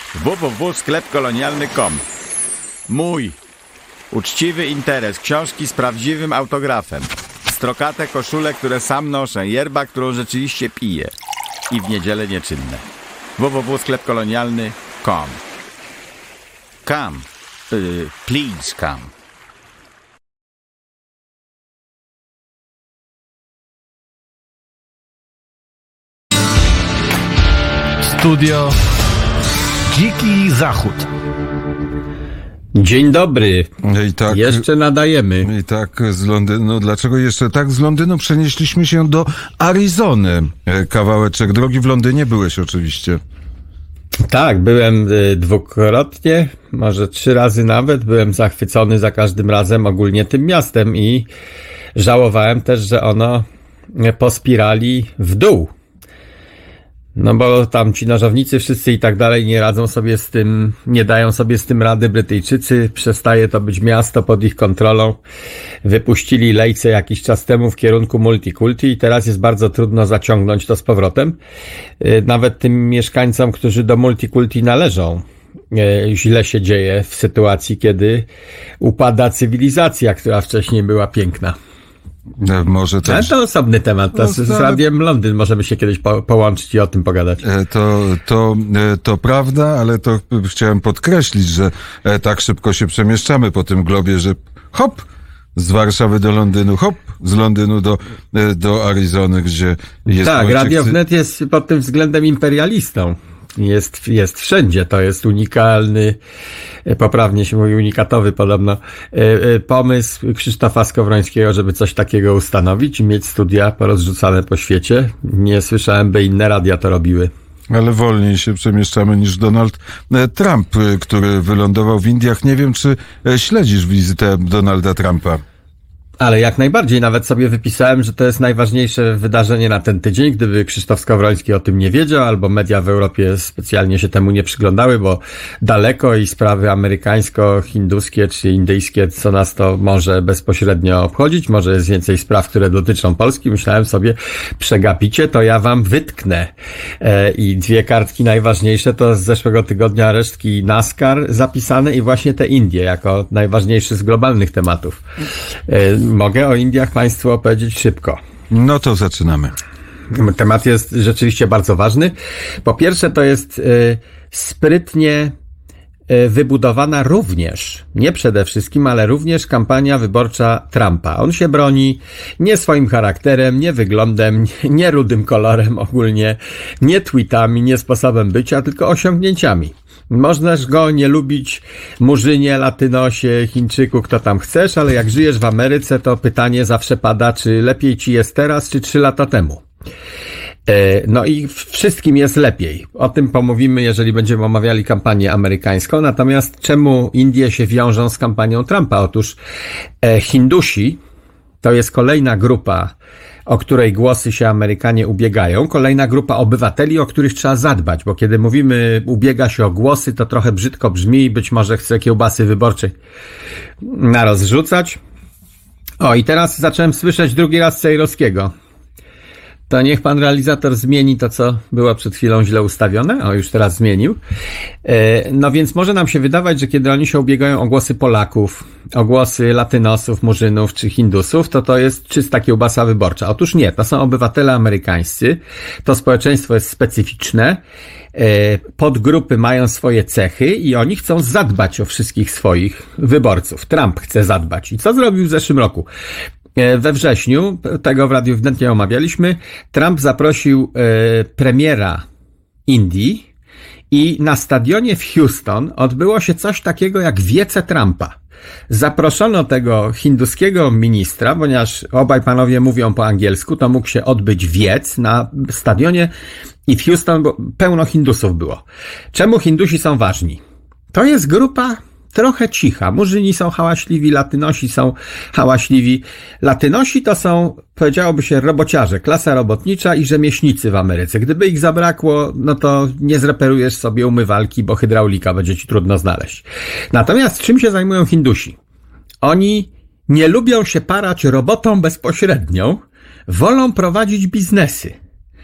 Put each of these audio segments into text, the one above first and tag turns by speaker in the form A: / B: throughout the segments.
A: www.sklepkolonialny.com. Mój uczciwy interes, książki z prawdziwym autografem, strokate koszule, które sam noszę, yerba, którą rzeczywiście piję i w niedzielę nieczynne. www.sklepkolonialny.com. Come, please come.
B: Studio Dziki Zachód.
C: Dzień dobry.
D: I tak,
C: jeszcze nadajemy.
D: I tak z Londynu. Dlaczego jeszcze tak? Z Londynu przenieśliśmy się do Arizony. Kawałeczek drogi. W Londynie byłeś oczywiście.
C: Tak, byłem dwukrotnie, może 3 razy nawet. Byłem zachwycony za każdym razem ogólnie tym miastem i żałowałem też, że ono po spirali w dół. No bo tam ci nożownicy wszyscy i tak dalej nie radzą sobie z tym, nie dają sobie z tym rady. Brytyjczycy, przestaje to być miasto pod ich kontrolą. Wypuścili lejce jakiś czas temu w kierunku multikulti i teraz jest bardzo trudno zaciągnąć to z powrotem. Nawet tym mieszkańcom, którzy do multikulti należą, źle się dzieje w sytuacji, kiedy upada cywilizacja, która wcześniej była piękna.
D: Może też.
C: Ale to osobny temat. To z Radiem Londyn możemy się kiedyś połączyć i o tym pogadać.
D: To prawda, ale to chciałem podkreślić, że tak szybko się przemieszczamy po tym globie, że hop, z Warszawy do Londynu, hop, z Londynu do Arizony, gdzie jest...
C: Tak, Radio Wnet jest pod tym względem imperialistą. Jest wszędzie. To jest unikalny, poprawnie się mówi unikatowy podobno, pomysł Krzysztofa Skowrońskiego, żeby coś takiego ustanowić i mieć studia porozrzucane po świecie. Nie słyszałem, by inne radia to robiły.
D: Ale wolniej się przemieszczamy niż Donald Trump, który wylądował w Indiach. Nie wiem, czy śledzisz wizytę Donalda Trumpa.
C: Ale jak najbardziej, nawet sobie wypisałem, że to jest najważniejsze wydarzenie na ten tydzień. Gdyby Krzysztof Skowroński o tym nie wiedział, albo media w Europie specjalnie się temu nie przyglądały, bo daleko i sprawy amerykańsko-hinduskie czy indyjskie, co nas to może bezpośrednio obchodzić, może jest więcej spraw, które dotyczą Polski. Myślałem sobie, przegapicie, to ja wam wytknę. I 2 kartki najważniejsze to z zeszłego tygodnia resztki NASCAR zapisane i właśnie te Indie jako najważniejszy z globalnych tematów. Mogę o Indiach Państwu opowiedzieć szybko.
D: No to zaczynamy.
C: Temat jest rzeczywiście bardzo ważny. Po pierwsze, to jest sprytnie wybudowana również, nie przede wszystkim, ale również kampania wyborcza Trumpa. On się broni nie swoim charakterem, nie wyglądem, nie rudym kolorem ogólnie, nie tweetami, nie sposobem bycia, tylko osiągnięciami. Możesz go nie lubić, Murzynie, Latynosie, Chińczyku, kto tam chcesz, ale jak żyjesz w Ameryce, to pytanie zawsze pada, czy lepiej ci jest teraz, czy 3 lata temu. No i wszystkim jest lepiej. O tym pomówimy, jeżeli będziemy omawiali kampanię amerykańską. Natomiast czemu Indie się wiążą z kampanią Trumpa? Otóż Hindusi to jest kolejna grupa, o której głosy się Amerykanie ubiegają. Kolejna grupa obywateli, o których trzeba zadbać, bo kiedy mówimy ubiega się o głosy, to trochę brzydko brzmi i być może chce kiełbasy wyborczej narozrzucać. O, i teraz zacząłem słyszeć drugi raz Cejrowskiego. To niech pan realizator zmieni to, co było przed chwilą źle ustawione. O, już teraz zmienił. No więc może nam się wydawać, że kiedy oni się ubiegają o głosy Polaków, o głosy Latynosów, Murzynów czy Hindusów, to jest czysta kiełbasa wyborcza. Otóż nie, to są obywatele amerykańscy. To społeczeństwo jest specyficzne. Podgrupy mają swoje cechy i oni chcą zadbać o wszystkich swoich wyborców. Trump chce zadbać. I co zrobił w zeszłym roku? We wrześniu, tego w Radiu Wnet nie omawialiśmy, Trump zaprosił premiera Indii i na stadionie w Houston odbyło się coś takiego jak wiece Trumpa. Zaproszono tego hinduskiego ministra, ponieważ obaj panowie mówią po angielsku, to mógł się odbyć wiec na stadionie i w Houston pełno Hindusów było. Czemu Hindusi są ważni? To jest grupa trochę cicha. Murzyni są hałaśliwi, Latynosi są hałaśliwi. Latynosi to są, powiedziałoby się, robociarze, klasa robotnicza i rzemieślnicy w Ameryce. Gdyby ich zabrakło, no to nie zreperujesz sobie umywalki, bo hydraulika będzie ci trudno znaleźć. Natomiast czym się zajmują Hindusi? Oni nie lubią się parać robotą bezpośrednią, wolą prowadzić biznesy.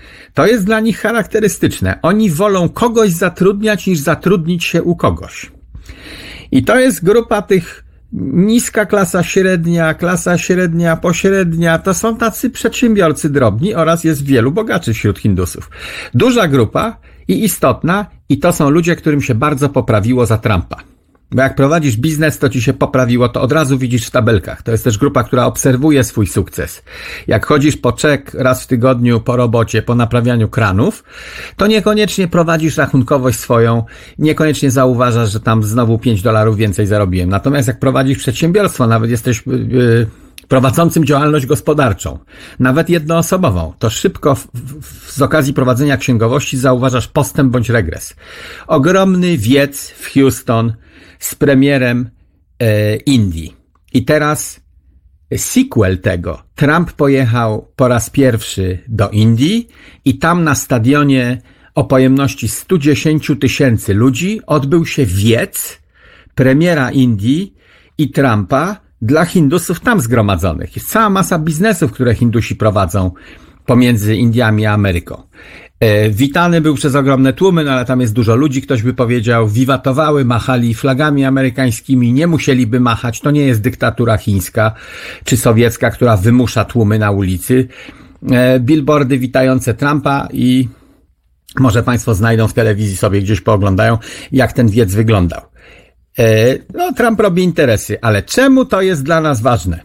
C: To jest dla nich charakterystyczne. Oni wolą kogoś zatrudniać, niż zatrudnić się u kogoś. I to jest grupa tych niska klasa średnia, pośrednia. To są tacy przedsiębiorcy drobni oraz jest wielu bogaczy wśród Hindusów. Duża grupa i istotna i to są ludzie, którym się bardzo poprawiło za Trumpa. Bo jak prowadzisz biznes, to ci się poprawiło, to od razu widzisz w tabelkach. To jest też grupa, która obserwuje swój sukces. Jak chodzisz po czek raz w tygodniu po robocie, po naprawianiu kranów, to niekoniecznie prowadzisz rachunkowość swoją, niekoniecznie zauważasz, że tam znowu $5 więcej zarobiłem. Natomiast jak prowadzisz przedsiębiorstwo, nawet jesteś prowadzącym działalność gospodarczą, nawet jednoosobową, to szybko z okazji prowadzenia księgowości zauważasz postęp bądź regres. Ogromny wiec w Houston z premierem Indii. I teraz sequel tego. Trump pojechał po raz pierwszy do Indii i tam na stadionie o pojemności 110 000 ludzi odbył się wiec premiera Indii i Trumpa dla Hindusów tam zgromadzonych. Jest cała masa biznesów, które Hindusi prowadzą pomiędzy Indiami a Ameryką. Witany był przez ogromne tłumy, no ale tam jest dużo ludzi, ktoś by powiedział, wiwatowały, machali flagami amerykańskimi, nie musieliby machać, to nie jest dyktatura chińska czy sowiecka, która wymusza tłumy na ulicy. Billboardy witające Trumpa i może Państwo znajdą w telewizji sobie gdzieś pooglądają, jak ten wiec wyglądał. No, Trump robi interesy, ale czemu to jest dla nas ważne?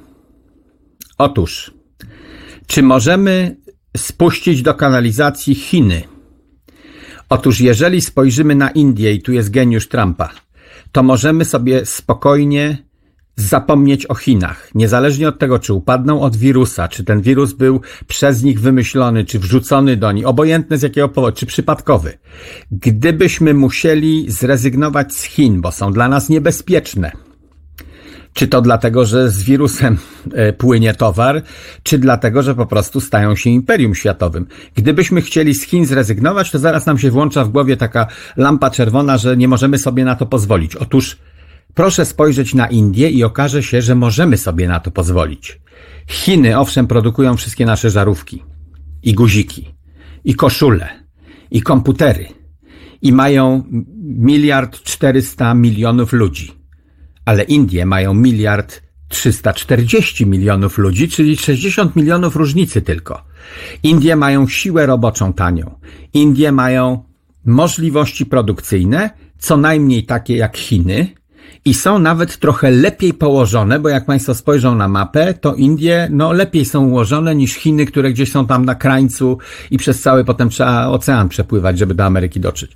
C: Otóż, czy możemy spuścić do kanalizacji Chiny? Otóż jeżeli spojrzymy na Indię i tu jest geniusz Trumpa, to możemy sobie spokojnie zapomnieć o Chinach. Niezależnie od tego, czy upadną od wirusa, czy ten wirus był przez nich wymyślony, czy wrzucony do nich, obojętne z jakiego powodu, czy przypadkowy. Gdybyśmy musieli zrezygnować z Chin, bo są dla nas niebezpieczne, czy to dlatego, że z wirusem płynie towar, czy dlatego, że po prostu stają się imperium światowym. Gdybyśmy chcieli z Chin zrezygnować, to zaraz nam się włącza w głowie taka lampa czerwona, że nie możemy sobie na to pozwolić. Otóż proszę spojrzeć na Indię i okaże się, że możemy sobie na to pozwolić. Chiny, owszem, produkują wszystkie nasze żarówki i guziki, i koszule, i komputery, i mają 1,4 miliarda ludzi. Ale Indie mają 1,340 miliarda ludzi, czyli 60 milionów różnicy tylko. Indie mają siłę roboczą tanią. Indie mają możliwości produkcyjne, co najmniej takie jak Chiny i są nawet trochę lepiej położone, bo jak Państwo spojrzą na mapę, to Indie lepiej są ułożone niż Chiny, które gdzieś są tam na krańcu i przez cały potem trzeba ocean przepływać, żeby do Ameryki dotrzeć.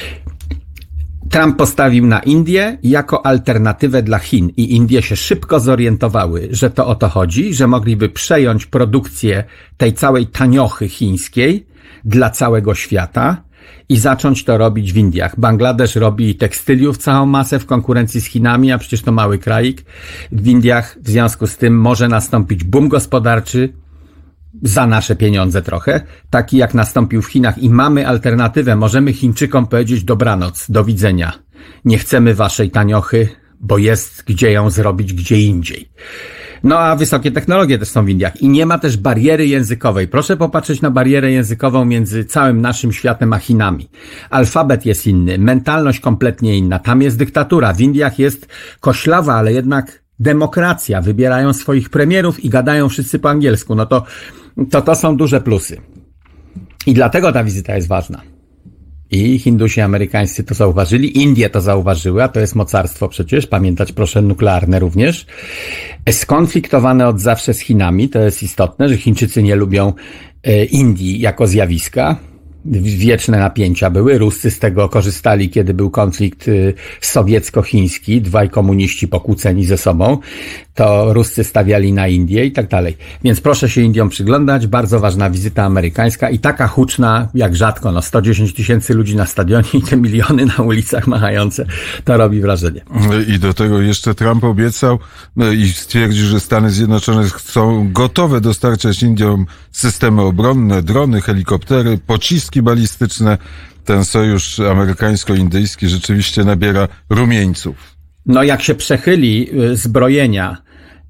C: Trump postawił na Indię jako alternatywę dla Chin i Indie się szybko zorientowały, że to o to chodzi, że mogliby przejąć produkcję tej całej taniochy chińskiej dla całego świata i zacząć to robić w Indiach. Bangladesz robi tekstyliów całą masę w konkurencji z Chinami, a przecież to mały kraik. W Indiach w związku z tym może nastąpić boom gospodarczy, za nasze pieniądze trochę, taki jak nastąpił w Chinach i mamy alternatywę. Możemy Chińczykom powiedzieć dobranoc, do widzenia. Nie chcemy waszej taniochy, bo jest gdzie ją zrobić gdzie indziej. No a wysokie technologie też są w Indiach i nie ma też bariery językowej. Proszę popatrzeć na barierę językową między całym naszym światem a Chinami. Alfabet jest inny, mentalność kompletnie inna. Tam jest dyktatura. W Indiach jest koślawa, ale jednak demokracja. Wybierają swoich premierów i gadają wszyscy po angielsku. No to są duże plusy. I dlatego ta wizyta jest ważna. I Hindusi amerykańscy to zauważyli, Indie to zauważyły, a to jest mocarstwo przecież, pamiętać proszę, nuklearne również. Skonfliktowane od zawsze z Chinami, to jest istotne, że Chińczycy nie lubią Indii jako zjawiska. Wieczne napięcia były, Ruscy z tego korzystali, kiedy był konflikt sowiecko-chiński, dwaj komuniści pokłóceni ze sobą, to Ruscy stawiali na Indię i tak dalej. Więc proszę się Indiom przyglądać, bardzo ważna wizyta amerykańska i taka huczna jak rzadko, 110 000 ludzi na stadionie i te miliony na ulicach machające, to robi wrażenie.
D: I do tego jeszcze Trump obiecał i stwierdził, że Stany Zjednoczone są gotowe dostarczać Indiom systemy obronne, drony, helikoptery, pociski balistyczne. Ten sojusz amerykańsko-indyjski rzeczywiście nabiera rumieńców.
C: No jak się przechyli zbrojenia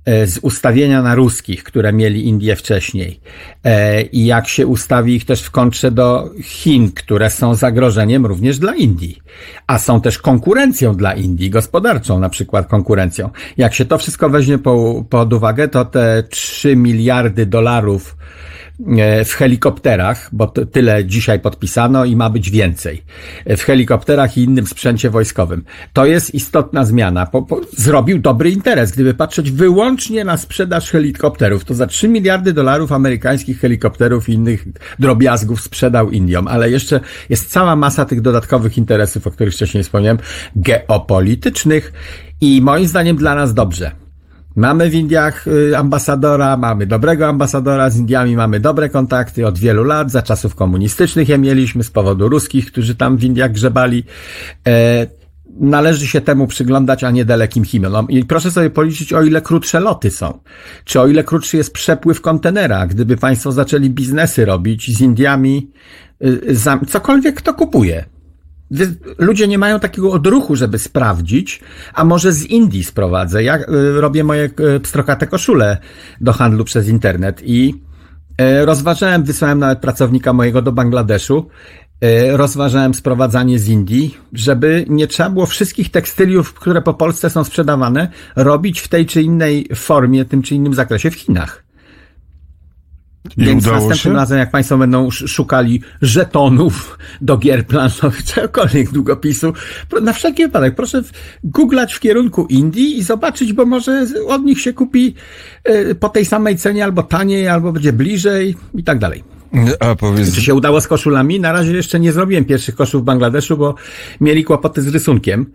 C: z ustawienia na ruskich, które mieli Indie wcześniej, i jak się ustawi ich też w kontrze do Chin, które są zagrożeniem również dla Indii, a są też konkurencją dla Indii, gospodarczą na przykład konkurencją. Jak się to wszystko weźmie pod uwagę, to te 3 miliardy dolarów w helikopterach, bo tyle dzisiaj podpisano i ma być więcej, w helikopterach i innym sprzęcie wojskowym. To jest istotna zmiana. Zrobił dobry interes. Gdyby patrzeć wyłącznie na sprzedaż helikopterów, to za 3 miliardy dolarów amerykańskich helikopterów i innych drobiazgów sprzedał Indiom, ale jeszcze jest cała masa tych dodatkowych interesów, o których wcześniej wspomniałem, geopolitycznych i moim zdaniem dla nas dobrze. Mamy w Indiach ambasadora, mamy dobrego ambasadora, z Indiami mamy dobre kontakty od wielu lat, za czasów komunistycznych je mieliśmy z powodu ruskich, którzy tam w Indiach grzebali. Należy się temu przyglądać, a nie dalekim Chinom. I proszę sobie policzyć, o ile krótsze loty są. Czy o ile krótszy jest przepływ kontenera. Gdyby państwo zaczęli biznesy robić z Indiami, cokolwiek kto kupuje. Ludzie nie mają takiego odruchu, żeby sprawdzić, a może z Indii sprowadzę. Ja robię moje pstrokate koszule do handlu przez internet i wysłałem nawet pracownika mojego do Bangladeszu, rozważałem sprowadzanie z Indii, żeby nie trzeba było wszystkich tekstyliów, które po Polsce są sprzedawane, robić w tej czy innej formie, tym czy innym zakresie w Chinach.
D: I
C: Więc
D: udało
C: następnym
D: się?
C: razem, jak państwo będą szukali żetonów do gier planszowych, czegokolwiek długopisu, na wszelki wypadek proszę googlać w kierunku Indii i zobaczyć, bo może od nich się kupi po tej samej cenie, albo taniej, albo będzie bliżej i tak dalej.
D: A powiedz,
C: Czy się udało z koszulami? Na razie jeszcze nie zrobiłem pierwszych koszul w Bangladeszu, bo mieli kłopoty z rysunkiem.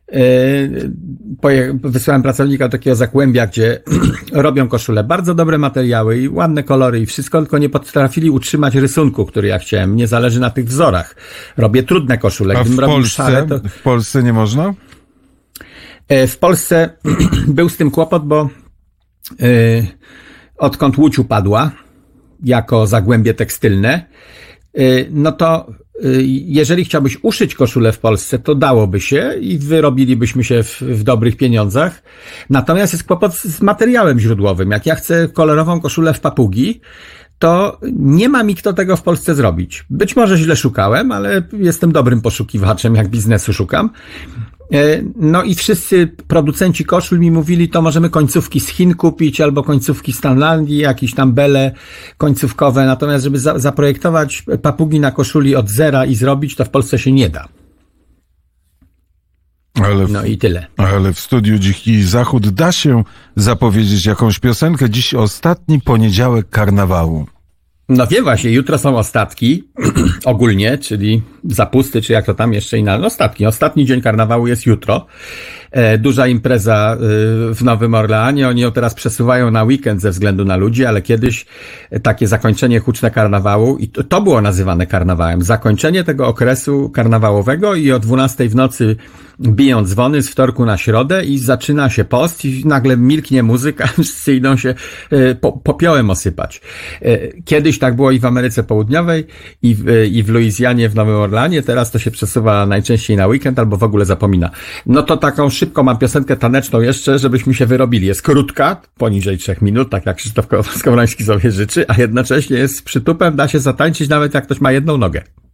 C: Wysłałem pracownika do takiego Zagłębia, gdzie robią koszule, bardzo dobre materiały i ładne kolory i wszystko, tylko nie potrafili utrzymać rysunku, który ja chciałem. Mnie zależy na tych wzorach. Robię trudne koszule.
D: a
C: Gdybym
D: w
C: robił
D: Polsce,
C: szare, to...
D: w Polsce nie można?
C: W Polsce był z tym kłopot, bo odkąd Łódź upadła jako zagłębie tekstylne, no to jeżeli chciałbyś uszyć koszulę w Polsce, to dałoby się i wyrobilibyśmy się w dobrych pieniądzach. Natomiast jest kłopot z materiałem źródłowym. Jak ja chcę kolorową koszulę w papugi, to nie ma mi kto tego w Polsce zrobić. Być może źle szukałem, ale jestem dobrym poszukiwaczem, jak biznesu szukam. No i wszyscy producenci koszul mi mówili, to możemy końcówki z Chin kupić, albo końcówki z Tajlandii, jakieś tam bele końcówkowe, natomiast żeby zaprojektować papugi na koszuli od zera i zrobić, to w Polsce się nie da. No i tyle.
D: Ale w studiu Dziki Zachód da się zapowiedzieć jakąś piosenkę. Dziś ostatni poniedziałek karnawału.
C: No wiem właśnie, jutro są ostatki, ogólnie, czyli zapusty, czy jak to tam jeszcze inaczej. Ostatki. Ostatni dzień karnawału jest jutro. Duża impreza w Nowym Orleanie. Oni ją teraz przesuwają na weekend ze względu na ludzi, ale kiedyś takie zakończenie huczne karnawału i to było nazywane karnawałem. Zakończenie tego okresu karnawałowego i o 12 w nocy biją dzwony z wtorku na środę i zaczyna się post i nagle milknie muzyka, wszyscy idą się popiołem osypać. Kiedyś tak było i w Ameryce Południowej i w Luizjanie, w Nowym Orleanie, teraz to się przesuwa najczęściej na weekend albo w ogóle zapomina. No to taką szybko mam piosenkę taneczną jeszcze, żebyśmy się wyrobili. Jest krótka, poniżej 3 minut, tak jak Krzysztof Skowroński sobie życzy, a jednocześnie jest z przytupem, da się zatańczyć nawet jak ktoś ma jedną nogę.